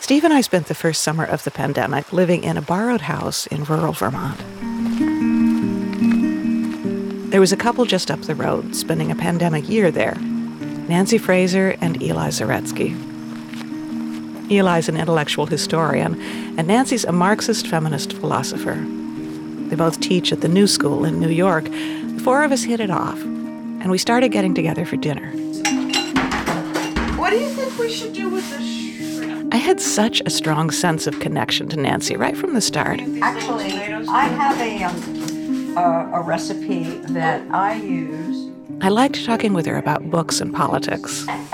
Steve and I spent the first summer of the pandemic living in a borrowed house in rural Vermont. There was a couple just up the road spending a pandemic year there, Nancy Fraser and Eli Zaretsky. Eli's an intellectual historian, and Nancy's a Marxist feminist philosopher. They both teach at the New School in New York. The four of us hit it off, and we started getting together for dinner. What do you think we should do with the shrimp? I had such a strong sense of connection to Nancy right from the start. Actually, I have a recipe that I use. I liked talking with her about books and politics. Make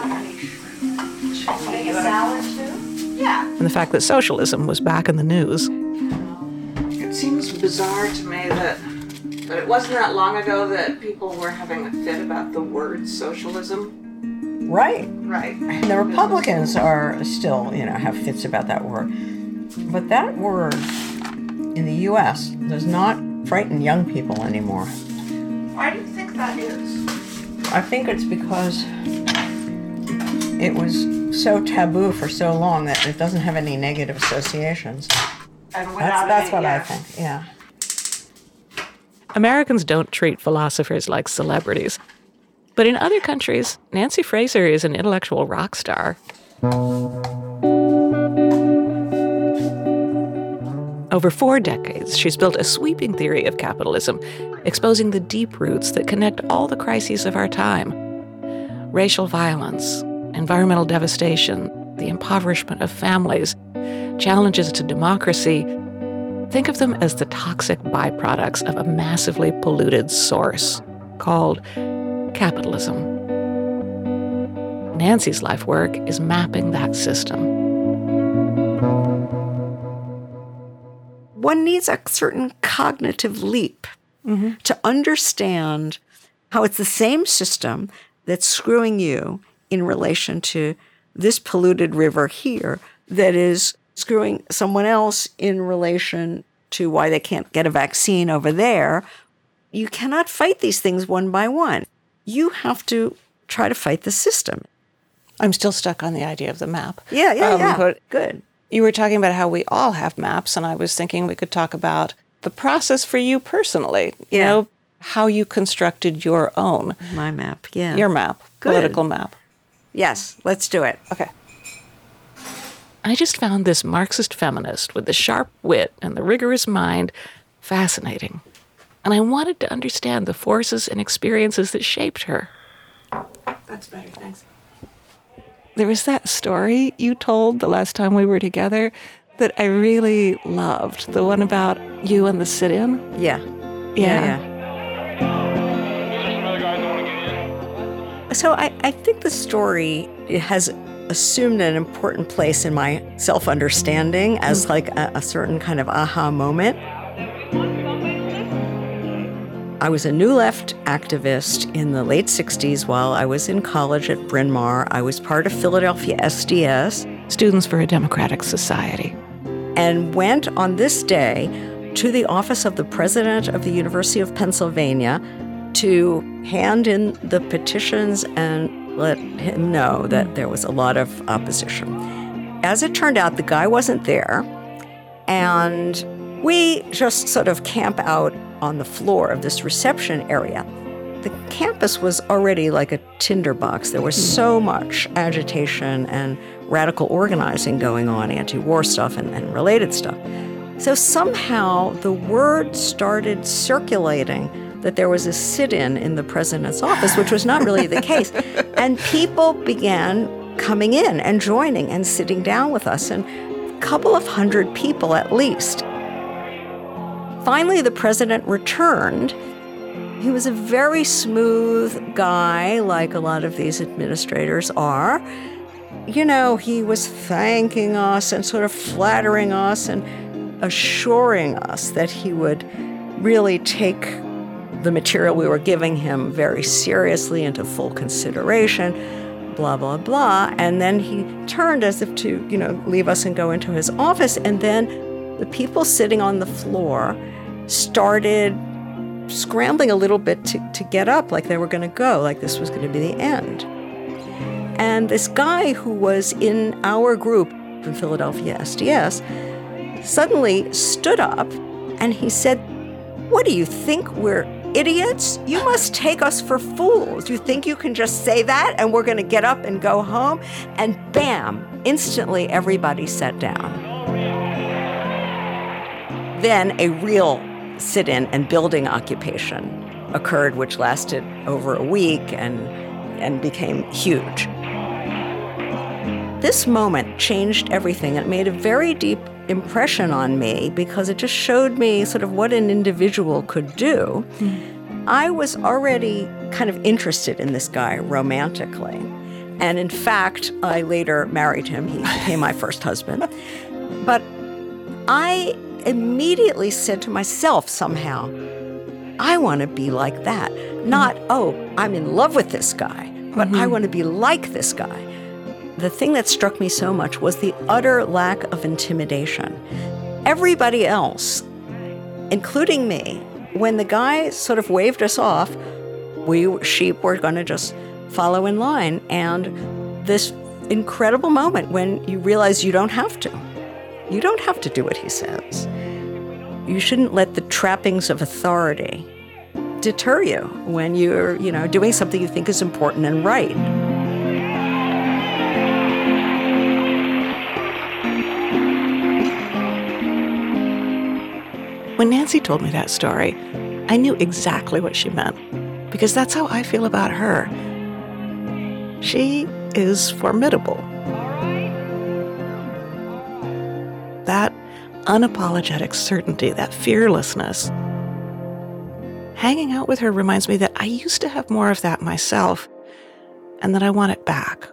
a salad too? Yeah. And the fact that socialism was back in the news. It seems bizarre to me that it wasn't that long ago that people were having a fit about the word socialism. Right. Right. The Republicans are still, have fits about that word. But that word in the U.S. does not frighten young people anymore. Why do you think that is? I think it's because it was so taboo for so long that it doesn't have any negative associations. And That's what I think, yeah. Americans don't treat philosophers like celebrities. But in other countries, Nancy Fraser is an intellectual rock star. Over 4 decades, she's built a sweeping theory of capitalism, exposing the deep roots that connect all the crises of our time. Racial violence, environmental devastation, the impoverishment of families, challenges to democracy. Think of them as the toxic byproducts of a massively polluted source called capitalism. Nancy's life work is mapping that system. One needs a certain cognitive leap to understand how it's the same system that's screwing you in relation to this polluted river here that is screwing someone else in relation to why they can't get a vaccine over there. You cannot fight these things one by one. You have to try to fight the system. I'm still stuck on the idea of the map. Yeah. But Good. you were talking about how we all have maps, and I was thinking we could talk about the process for you personally. Yeah. You know, how you constructed your own. My map, yeah. Your map, Good. political map. Yes, let's do it. Okay. I just found this Marxist feminist with the sharp wit and the rigorous mind fascinating. And I wanted to understand the forces and experiences that shaped her. That's better, thanks. There was that story you told the last time we were together that I really loved. The one about you and the sit-in. Yeah. So I think the story has assumed an important place in my self-understanding as like a certain kind of aha moment. I was a New Left activist in the late 60s while I was in college at Bryn Mawr. I was part of Philadelphia SDS, Students for a Democratic Society, and went on this day to the office of the president of the University of Pennsylvania to hand in the petitions and let him know that there was a lot of opposition. As it turned out, the guy wasn't there, and we just sort of camp out on the floor of this reception area. The campus was already like a tinderbox. There was so much agitation and radical organizing going on, anti-war stuff and related stuff. So somehow the word started circulating that there was a sit-in in the president's office, which was not really the case. And people began coming in and joining and sitting down with us, and a couple of hundred people at least. Finally, the president returned. He was a very smooth guy, like a lot of these administrators are. You know, he was thanking us and sort of flattering us and assuring us that he would really take the material we were giving him very seriously into full consideration, blah, blah, blah. And then he turned as if to, leave us and go into his office. And then the people sitting on the floor started scrambling a little bit to get up, like they were going to go, like this was going to be the end. And this guy who was in our group from Philadelphia SDS, suddenly stood up and he said, "What do you think, we're idiots? You must take us for fools. You think you can just say that and we're going to get up and go home?" And bam, instantly everybody sat down. Then a real sit-in and building occupation occurred, which lasted over a week and became huge. This moment changed everything. It made a very deep impression on me because it just showed me sort of what an individual could do. I was already kind of interested in this guy romantically. And in fact, I later married him. He became my first husband. But I immediately said to myself somehow, I want to be like that. Not, oh, I'm in love with this guy, but I want to be like this guy. The thing that struck me so much was the utter lack of intimidation. Everybody else, including me, when the guy sort of waved us off, we sheep were going to just follow in line. And this incredible moment when you realize you don't have to. You don't have to do what he says. You shouldn't let the trappings of authority deter you when you're, doing something you think is important and right. When Nancy told me that story, I knew exactly what she meant, because that's how I feel about her. She is formidable. That unapologetic certainty, that fearlessness. Hanging out with her reminds me that I used to have more of that myself, and that I want it back.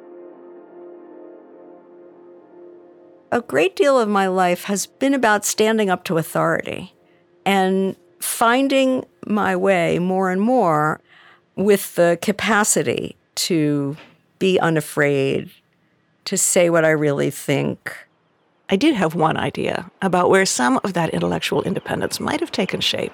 A great deal of my life has been about standing up to authority and finding my way more and more with the capacity to be unafraid, to say what I really think. I did have one idea about where some of that intellectual independence might have taken shape.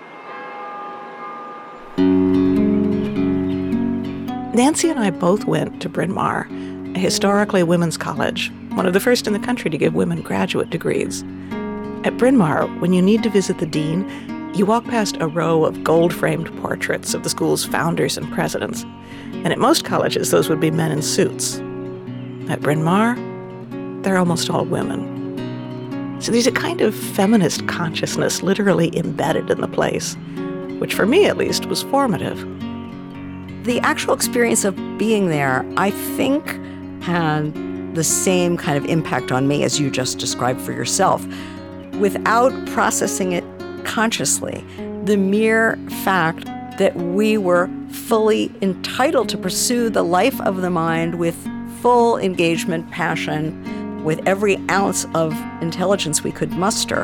Nancy and I both went to Bryn Mawr, a historically women's college, one of the first in the country to give women graduate degrees. At Bryn Mawr, when you need to visit the dean, you walk past a row of gold-framed portraits of the school's founders and presidents. And at most colleges, those would be men in suits. At Bryn Mawr, they're almost all women. So there's a kind of feminist consciousness literally embedded in the place, which for me at least was formative. The actual experience of being there, I think, had the same kind of impact on me as you just described for yourself. Without processing it consciously, the mere fact that we were fully entitled to pursue the life of the mind with full engagement, passion, with every ounce of intelligence we could muster.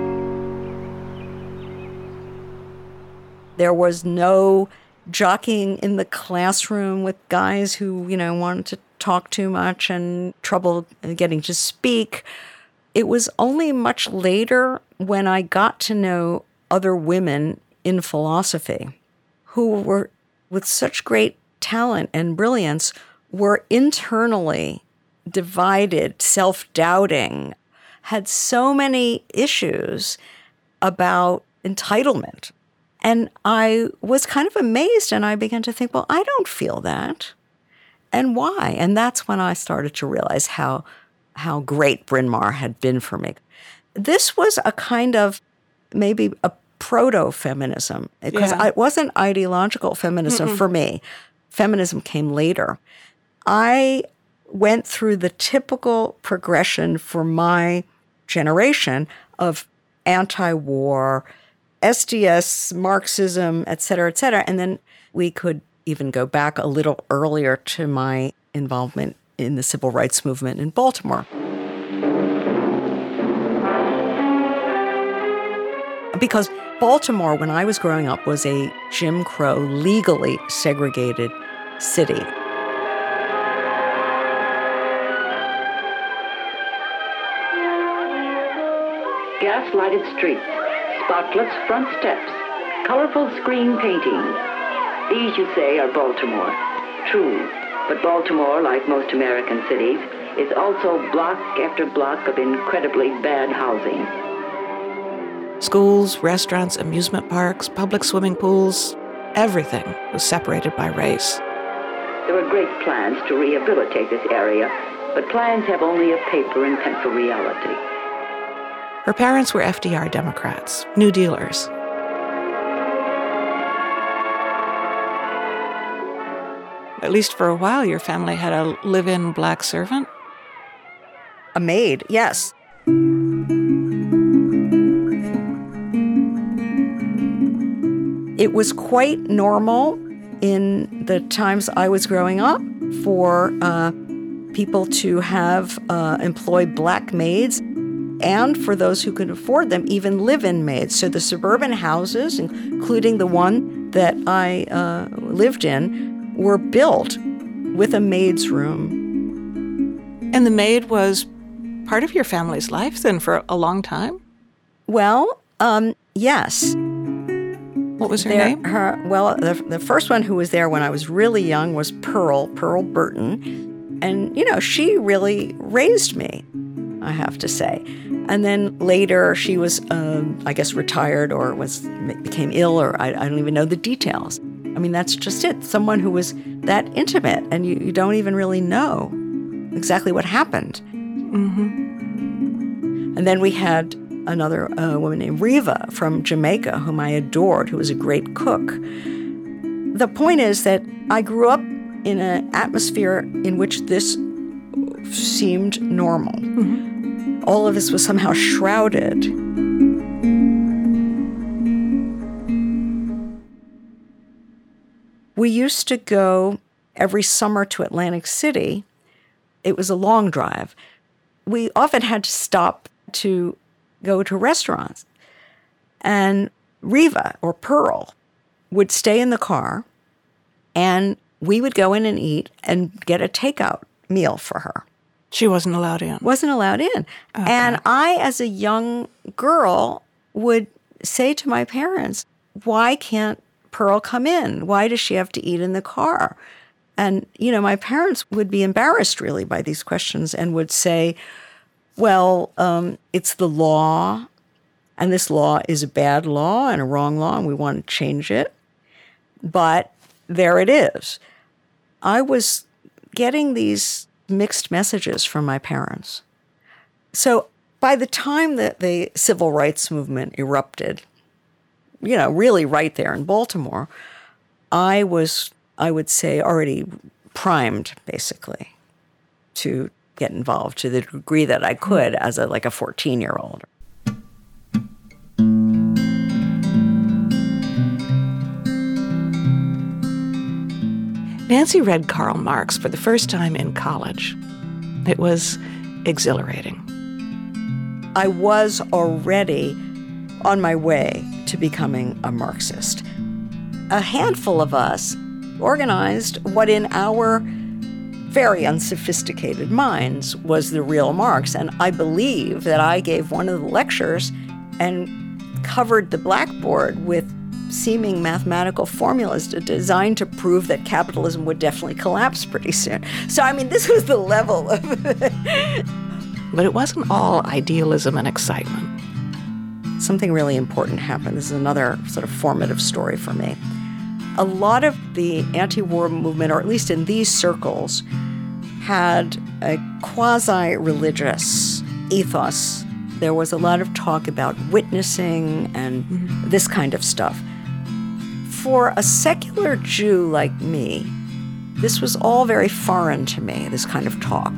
There was no jockeying in the classroom with guys who, wanted to talk too much and trouble getting to speak. It was only much later when I got to know other women in philosophy who were, with such great talent and brilliance, were internally divided, self-doubting, had so many issues about entitlement. And I was kind of amazed, and I began to think, well, I don't feel that. And why? And that's when I started to realize how great Bryn Mawr had been for me. This was a kind of maybe a proto-feminism, because it wasn't ideological feminism for me. Feminism came later. I went through the typical progression for my generation of anti-war, SDS, Marxism, et cetera, and then we could even go back a little earlier to my involvement in the civil rights movement in Baltimore. Because Baltimore, when I was growing up, was a Jim Crow, legally segregated city. Gas-lighted streets, spotless front steps, colorful screen paintings. These, you say, are Baltimore. True, but Baltimore, like most American cities, is also block after block of incredibly bad housing. Schools, restaurants, amusement parks, public swimming pools, everything was separated by race. There were great plans to rehabilitate this area, but plans have only a paper and pencil reality. Her parents were FDR Democrats, New Dealers. At least for a while, your family had a live-in black servant? A maid, yes. It was quite normal in the times I was growing up for people to have employed black maids, and for those who could afford them, even live-in maids. So the suburban houses, including the one that I lived in, were built with a maid's room. And the maid was part of your family's life then for a long time? Well, yes. What was her name? The first one who was there when I was really young was Pearl Burton. And, she really raised me, I have to say. And then later she was, I guess, retired or became ill, or I don't even know the details. I mean, that's just it. Someone who was that intimate, and you don't even really know exactly what happened. Mm-hmm. And then we had another woman named Riva from Jamaica, whom I adored, who was a great cook. The point is that I grew up in an atmosphere in which this seemed normal. Mm-hmm. All of this was somehow shrouded. We used to go every summer to Atlantic City. It was a long drive. We often had to stop to go to restaurants. And Riva, or Pearl, would stay in the car, and we would go in and eat and get a takeout meal for her. She wasn't allowed in? Wasn't allowed in. Okay. And I, as a young girl, would say to my parents, why can't Pearl come in? Why does she have to eat in the car? And, my parents would be embarrassed, really, by these questions and would say, well, it's the law, and this law is a bad law and a wrong law, and we want to change it. But there it is. I was getting these mixed messages from my parents. So by the time that the civil rights movement erupted, really right there in Baltimore, I was, I would say, already primed, basically, to get involved to the degree that I could as a 14-year-old. Nancy read Karl Marx for the first time in college. It was exhilarating. I was already on my way to becoming a Marxist. A handful of us organized what in our very unsophisticated minds was the real Marx. And I believe that I gave one of the lectures and covered the blackboard with seeming mathematical formulas designed to prove that capitalism would definitely collapse pretty soon. So, this was the level of... But it wasn't all idealism and excitement. Something really important happened. This is another sort of formative story for me. A lot of the anti-war movement, or at least in these circles, had a quasi-religious ethos. There was a lot of talk about witnessing and this kind of stuff. For a secular Jew like me, this was all very foreign to me, this kind of talk.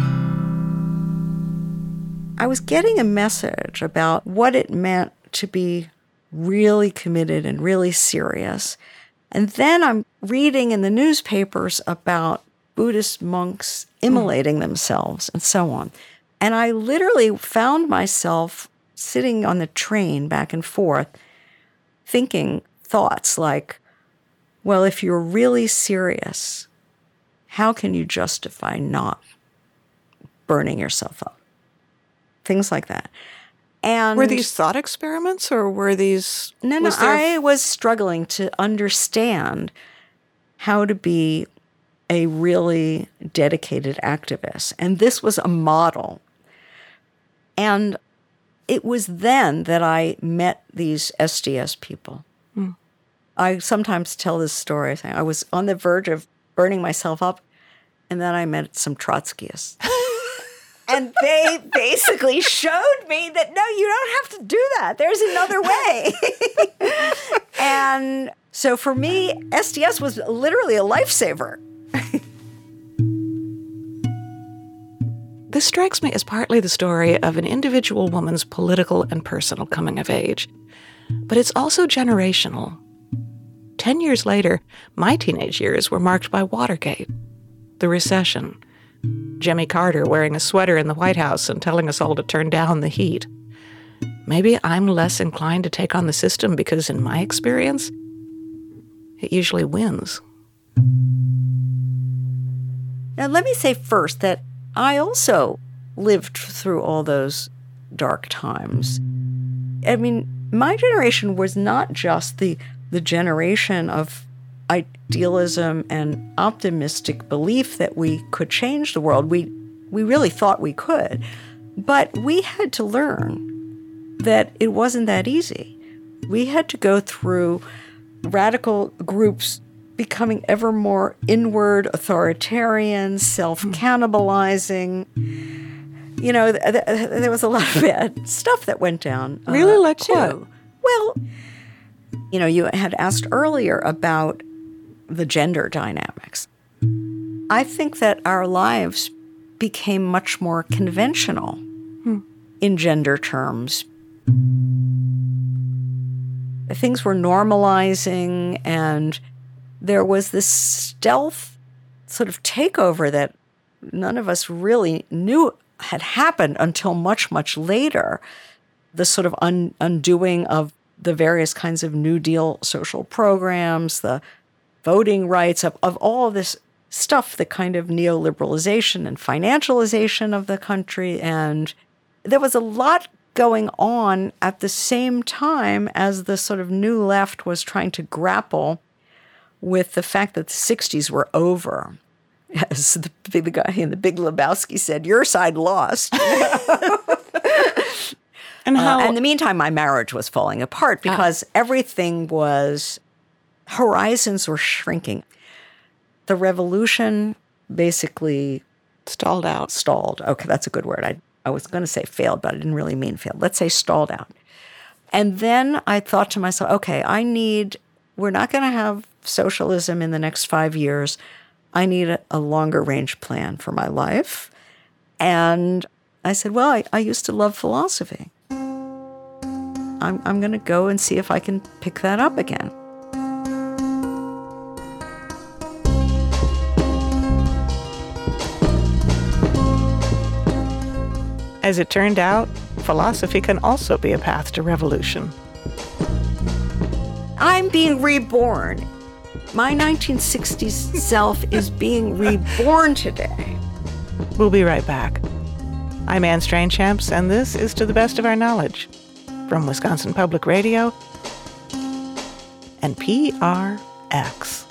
I was getting a message about what it meant to be really committed and really serious. And then I'm reading in the newspapers about Buddhist monks immolating themselves and so on. And I literally found myself sitting on the train back and forth thinking thoughts like, well, if you're really serious, how can you justify not burning yourself up? Things like that. And were these thought experiments, or were these... No, I was struggling to understand how to be a really dedicated activist. And this was a model. And it was then that I met these SDS people. I sometimes tell this story. I was on the verge of burning myself up, and then I met some Trotskyists. And they basically showed me that, no, you don't have to do that. There's another way. And so for me, SDS was literally a lifesaver. This strikes me as partly the story of an individual woman's political and personal coming of age. But it's also generational. 10 years later, my teenage years were marked by Watergate, the recession, Jimmy Carter wearing a sweater in the White House and telling us all to turn down the heat. Maybe I'm less inclined to take on the system because, in my experience, it usually wins. Now, let me say first that I also lived through all those dark times. I mean, my generation was not just the generation of idealism and optimistic belief that we could change the world. We really thought we could. But we had to learn that it wasn't that easy. We had to go through radical groups becoming ever more inward, authoritarian, self-cannibalizing. You know, there was a lot of bad stuff that went down. Really? Like too. what? Well, you know, you had asked earlier about the gender dynamics. I think that our lives became much more conventional in gender terms. Things were normalizing, and there was this stealth sort of takeover that none of us really knew had happened until much, much later. The sort of undoing of the various kinds of New Deal social programs, the voting rights, of all of this stuff, the kind of neoliberalization and financialization of the country. And there was a lot going on at the same time as the sort of new left was trying to grapple with the fact that the 60s were over. As the guy in The Big Lebowski said, your side lost. And in the meantime, my marriage was falling apart because everything was, horizons were shrinking. The revolution basically stalled out. Stalled. Okay, that's a good word. I was going to say failed, but I didn't really mean failed. Let's say stalled out. And then I thought to myself, okay, we're not going to have socialism in the next 5 years. I need a longer range plan for my life. And I said, well, I used to love philosophy. I'm going to go and see if I can pick that up again. As it turned out, philosophy can also be a path to revolution. I'm being reborn. My 1960s self is being reborn today. We'll be right back. I'm Anne Strainchamps, and this is To the Best of Our Knowledge from Wisconsin Public Radio and PRX.